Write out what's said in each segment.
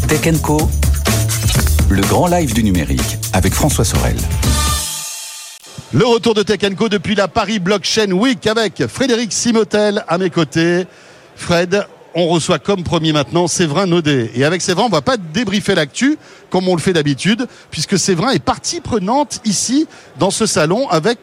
Tech & Co, le grand live du numérique avec François Sorel. Le retour de Tech & Co depuis la Paris Blockchain Week avec Frédéric Simotel à mes côtés. Fred, on reçoit comme promis maintenant Séverin Naudet. Et avec Séverin, on ne va pas débriefer l'actu comme on le fait d'habitude, puisque Séverin est partie prenante ici dans ce salon avec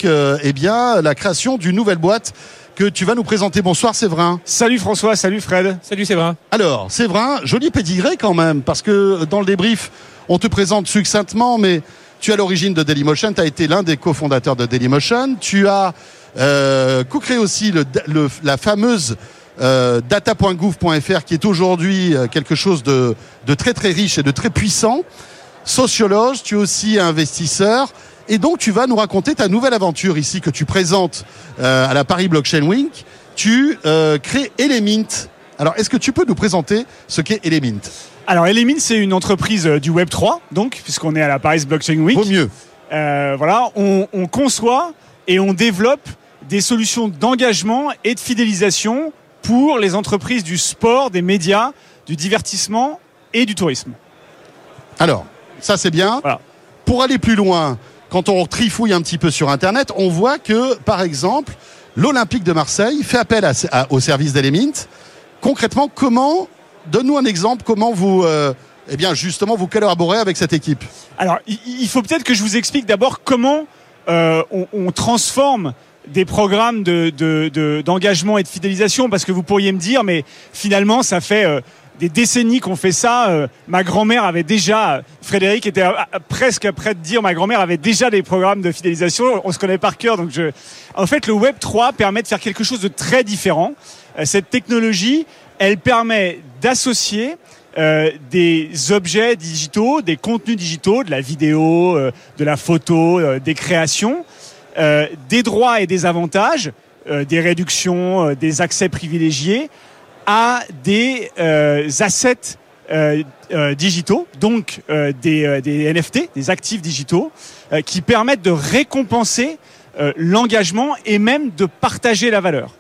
la création d'une nouvelle boîte que tu vas nous présenter. Bonsoir Séverin. Salut François, salut Fred. Salut Séverin. Alors Séverin, joli pédigré quand même, parce que dans le débrief, on te présente succinctement, mais tu es à l'origine de Dailymotion, tu as été l'un des cofondateurs de Dailymotion, tu as co-créé aussi la fameuse data.gouv.fr qui est aujourd'hui quelque chose de très très riche et de très puissant. Sociologue, tu es aussi investisseur. Et donc, tu vas nous raconter ta nouvelle aventure ici que tu présentes à la Paris Blockchain Week. Tu crées Elemint. Alors, est-ce que tu peux nous présenter ce qu'est Elemint ? Alors, Elemint, c'est une entreprise du Web3, donc, puisqu'on est à la Paris Blockchain Week. Vaut mieux. Voilà, on conçoit et on développe des solutions d'engagement et de fidélisation pour les entreprises du sport, des médias, du divertissement et du tourisme. Alors, ça c'est bien. Voilà. Pour aller plus loin, quand on trifouille un petit peu sur Internet, on voit que, par exemple, l'Olympique de Marseille fait appel au service d'Elemint. Concrètement, donne-nous un exemple, comment vous, justement, vous collaborez avec cette équipe. Alors, il faut peut-être que je vous explique d'abord comment on transforme des programmes d'engagement et de fidélisation, parce que vous pourriez me dire, mais finalement, ça fait des décennies qu'on fait ça. Ma grand-mère avait déjà, Frédéric était presque prêt de dire, ma grand-mère avait déjà des programmes de fidélisation. On se connaît par cœur, en fait, le Web 3 permet de faire quelque chose de très différent. Cette technologie, elle permet d'associer des objets digitaux, des contenus digitaux, de la vidéo, de la photo, des créations, des droits et des avantages, des réductions, des accès privilégiés à des assets digitaux, donc des NFT, des actifs digitaux, qui permettent de récompenser l'engagement et même de partager la valeur.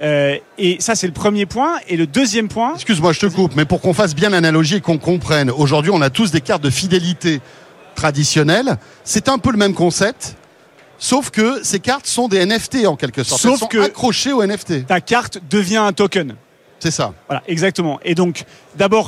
Et ça, c'est le premier point. Et le deuxième point... Excuse-moi, je te coupe, mais pour qu'on fasse bien l'analogie et qu'on comprenne, aujourd'hui, on a tous des cartes de fidélité traditionnelles. C'est un peu le même concept. Sauf que ces cartes sont des NFT en quelque sorte. Elles sont accrochées aux NFT. Ta carte devient un token. C'est ça. Voilà, exactement. Et donc, d'abord,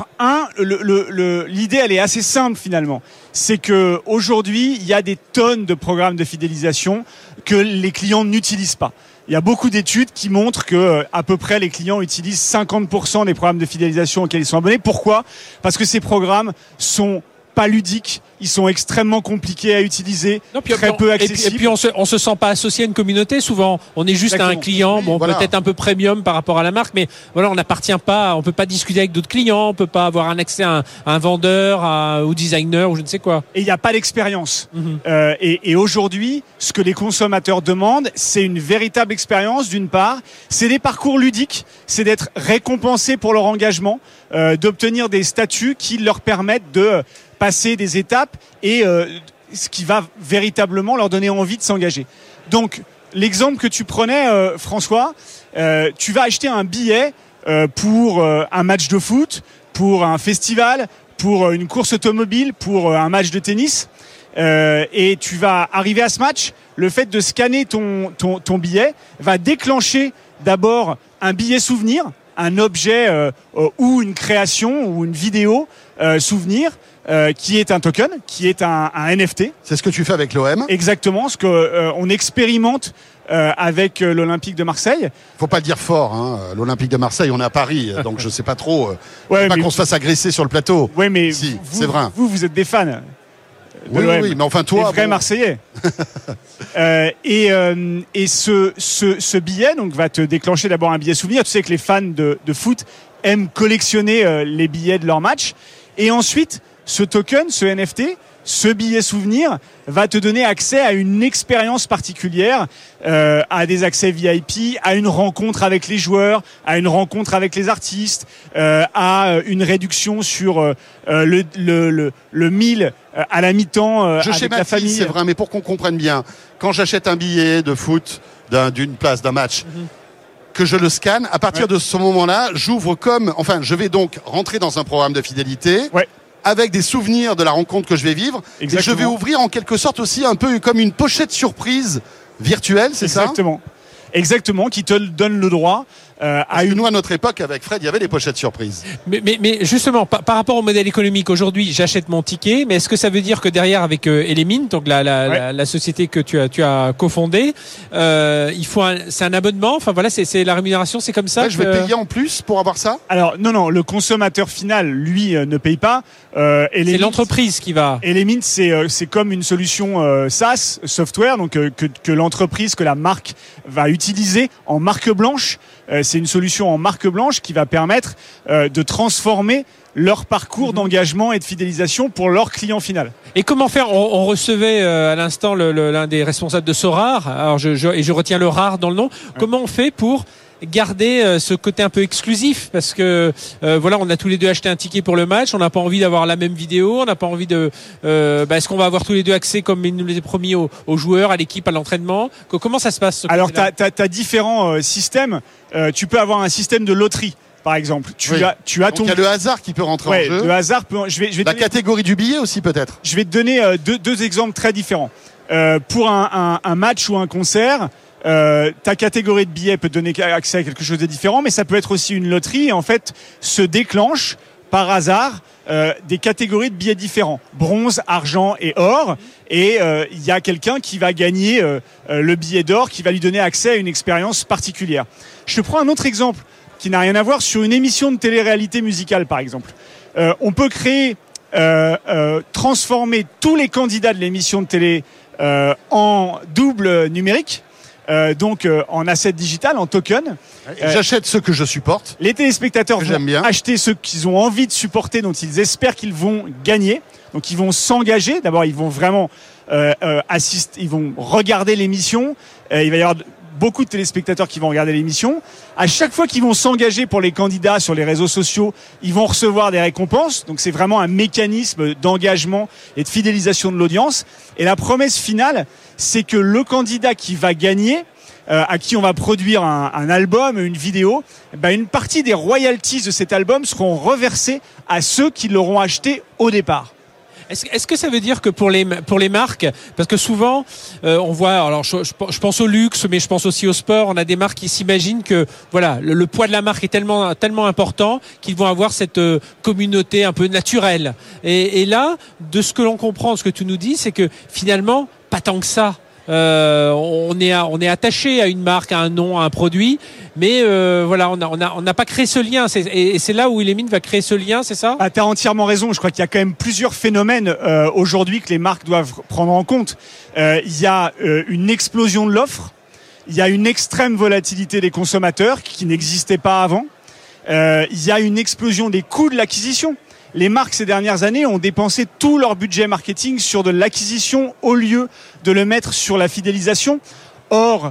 l'idée, elle est assez simple finalement. C'est que aujourd'hui, il y a des tonnes de programmes de fidélisation que les clients n'utilisent pas. Il y a beaucoup d'études qui montrent que à peu près les clients utilisent 50% des programmes de fidélisation auxquels ils sont abonnés. Pourquoi ? Parce que ces programmes sont pas ludiques, ils sont extrêmement compliqués à utiliser, très peu accessibles. Et puis on se sent pas associé à une communauté souvent. On est juste Exactement. un client, Voilà. Peut-être un peu premium par rapport à la marque, mais voilà, on n'appartient pas, on peut pas discuter avec d'autres clients, on peut pas avoir un accès à un vendeur, au designer ou je ne sais quoi. Et il n'y a pas d'expérience. Et aujourd'hui, ce que les consommateurs demandent, c'est une véritable expérience d'une part, c'est des parcours ludiques, c'est d'être récompensés pour leur engagement, d'obtenir des statuts qui leur permettent de passer des étapes et ce qui va véritablement leur donner envie de s'engager. Donc, l'exemple que tu prenais, François, tu vas acheter un billet pour un match de foot, pour un festival, pour une course automobile, pour un match de tennis, et tu vas arriver à ce match. Le fait de scanner ton billet va déclencher d'abord un billet souvenir, un objet ou une création ou une vidéo souvenir, qui est un token, qui est un NFT. C'est ce que tu fais avec l'OM. Exactement, ce que on expérimente avec l'Olympique de Marseille. Faut pas le dire fort, hein. L'Olympique de Marseille, on est à Paris, donc je sais pas trop. Ouais, pas mais qu'on se fasse agresser sur le plateau. Oui, mais si, c'est vrai. Vous êtes des fans. Oui, mais enfin toi, des vrais Marseillais. Et ce billet donc va te déclencher d'abord un billet souvenir. Tu sais que les fans de foot aiment collectionner les billets de leur match. Et ensuite, ce token, ce NFT, ce billet souvenir va te donner accès à une expérience particulière, à des accès VIP, à une rencontre avec les joueurs, à une rencontre avec les artistes, à une réduction sur le meal à la mi-temps avec la famille. C'est vrai, mais pour qu'on comprenne bien, quand j'achète un billet de foot d'une place, d'un match, que je le scanne, à partir de ce moment-là, je vais donc rentrer dans un programme de fidélité. Ouais. avec des souvenirs de la rencontre que je vais vivre. Exactement. Et je vais ouvrir en quelque sorte aussi un peu comme une pochette surprise virtuelle, c'est ça? Exactement, qui te donne le droit à une. Nous, à notre époque, avec Fred, il y avait des pochettes surprises. Mais justement, par rapport au modèle économique, aujourd'hui, j'achète mon ticket, mais est-ce que ça veut dire que derrière, avec Element, donc la société que tu as cofondée, c'est un abonnement, enfin voilà, c'est la rémunération, c'est comme ça. Ouais, je vais payer en plus pour avoir ça? Alors non, le consommateur final, lui, ne paye pas. C'est l'entreprise qui va. Element, c'est comme une solution SaaS, software, donc que l'entreprise, que la marque va utiliser en marque blanche. C'est une solution en marque blanche qui va permettre de transformer leur parcours d'engagement et de fidélisation pour leur client final. Et comment faire? On recevait à l'instant l'un des responsables de Sorar. Alors je retiens le rare dans le nom. Ouais. Comment on fait pour garder ce côté un peu exclusif, parce que voilà, on a tous les deux acheté un ticket pour le match, on n'a pas envie d'avoir la même vidéo, on n'a pas envie de est-ce qu'on va avoir tous les deux accès comme il nous l'est promis aux joueurs, à l'équipe, à l'entraînement? Comment ça se passe? Alors t'as différents systèmes. Tu peux avoir un système de loterie, par exemple. Tu as ton. Il y a le hasard qui peut rentrer en jeu. Le hasard peut. Je vais la catégorie du billet aussi peut-être. Je vais te donner deux exemples très différents. Pour un match ou un concert, ta catégorie de billets peut te donner accès à quelque chose de différent, mais ça peut être aussi une loterie. Et en fait, se déclenche par hasard des catégories de billets différents, bronze, argent et or. Et il y a quelqu'un qui va gagner le billet d'or, qui va lui donner accès à une expérience particulière. Je te prends un autre exemple qui n'a rien à voir sur une émission de télé-réalité musicale, par exemple. On peut créer, transformer tous les candidats de l'émission de télé en double numérique. Donc en asset digital, en token. J'achète ceux que je supporte. Les téléspectateurs vont acheter ceux qu'ils ont envie de supporter, dont ils espèrent qu'ils vont gagner. Donc ils vont s'engager. D'abord, ils vont vraiment assister, ils vont regarder l'émission. Il va y avoir beaucoup de téléspectateurs qui vont regarder l'émission. À chaque fois qu'ils vont s'engager pour les candidats sur les réseaux sociaux, ils vont recevoir des récompenses. Donc c'est vraiment un mécanisme d'engagement et de fidélisation de l'audience. Et la promesse finale, c'est que le candidat qui va gagner, à qui on va produire un album, une vidéo, une partie des royalties de cet album seront reversées à ceux qui l'auront acheté au départ. Est-ce que ça veut dire que pour les marques, parce que souvent on voit, alors je pense au luxe, mais je pense aussi au sport, on a des marques qui s'imaginent que voilà, le poids de la marque est tellement important qu'ils vont avoir cette communauté un peu naturelle. Et là, de ce que l'on comprend, ce que tu nous dis, c'est que finalement pas tant que ça. On est attaché à une marque, à un nom, à un produit, mais voilà, on n'a pas créé ce lien. Et c'est là où Element va créer ce lien, c'est ça? T'as entièrement raison. Je crois qu'il y a quand même plusieurs phénomènes aujourd'hui que les marques doivent prendre en compte. Il y a une explosion de l'offre. Il y a une extrême volatilité des consommateurs qui n'existait pas avant. Il y a une explosion des coûts de l'acquisition. Les marques ces dernières années ont dépensé tout leur budget marketing sur de l'acquisition au lieu de le mettre sur la fidélisation. Or,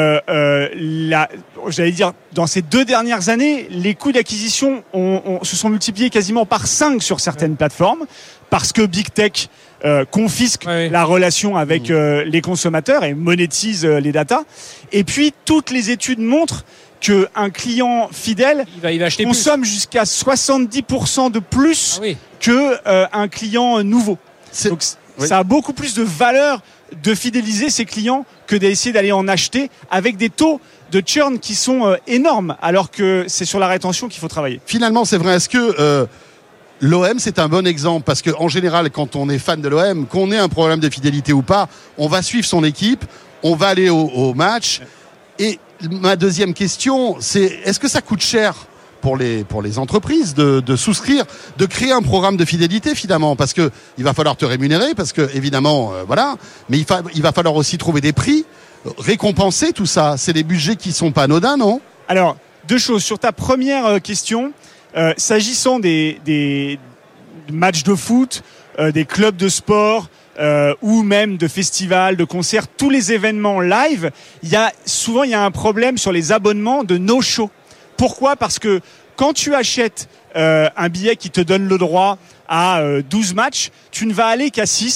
j'allais dire, dans ces 2 dernières années, les coûts d'acquisition se sont multipliés quasiment par 5 sur certaines plateformes, parce que Big Tech confisque la relation avec les consommateurs et monétise les datas. Et puis, toutes les études montrent qu'un client fidèle il va acheter consomme jusqu'à 70% de plus qu'un client nouveau. Donc ça a beaucoup plus de valeur de fidéliser ses clients que d'essayer d'aller en acheter avec des taux de churn qui sont énormes, alors que c'est sur la rétention qu'il faut travailler. Finalement, c'est vrai. Est-ce que l'OM, c'est un bon exemple? Parce qu'en général, quand on est fan de l'OM, qu'on ait un problème de fidélité ou pas, on va suivre son équipe, on va aller au match. Et ma deuxième question, c'est est-ce que ça coûte cher pour les entreprises de souscrire, de créer un programme de fidélité finalement? Parce que il va falloir te rémunérer, parce que évidemment, voilà, mais il va falloir aussi trouver des prix, récompenser tout ça. C'est des budgets qui sont pas anodins, non? Alors, 2 choses. Sur ta première question, s'agissant des matchs de foot, des clubs de sport, ou même de festivals, de concerts, tous les événements live, il y a un problème sur les abonnements de no-show. Pourquoi? Parce que quand tu achètes un billet qui te donne le droit à 12 matchs, tu ne vas aller qu'à 6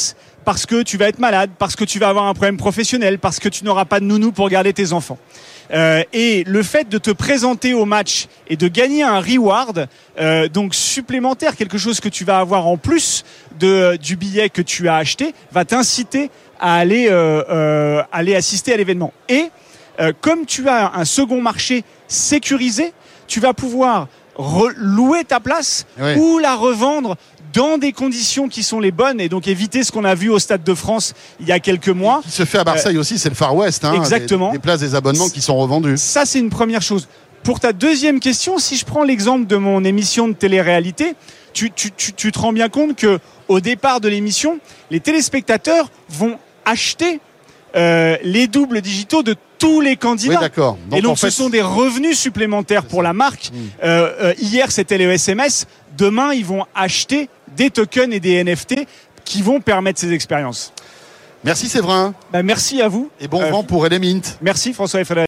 parce que tu vas être malade, parce que tu vas avoir un problème professionnel, parce que tu n'auras pas de nounou pour garder tes enfants. Et le fait de te présenter au match et de gagner un reward donc supplémentaire, quelque chose que tu vas avoir en plus du billet que tu as acheté, va t'inciter à aller assister à l'événement. Et comme tu as un second marché sécurisé, tu vas pouvoir louer ta place ou la revendre dans des conditions qui sont les bonnes, et donc éviter ce qu'on a vu au Stade de France il y a quelques mois. Ce qui se fait à Marseille aussi, c'est le Far West. Exactement. Des places, des abonnements qui sont revendus. Ça, c'est une première chose. Pour ta deuxième question, si je prends l'exemple de mon émission de télé-réalité, tu te rends bien compte que au départ de l'émission, les téléspectateurs vont acheter les doubles digitaux de tous les candidats. Oui, d'accord. Et donc ce sont des revenus supplémentaires pour la marque. Hier, c'était les SMS. Demain, ils vont acheter des tokens et des NFT qui vont permettre ces expériences. Merci Séverin. Merci à vous. Et bon vent pour Element. Merci François et Frédéric.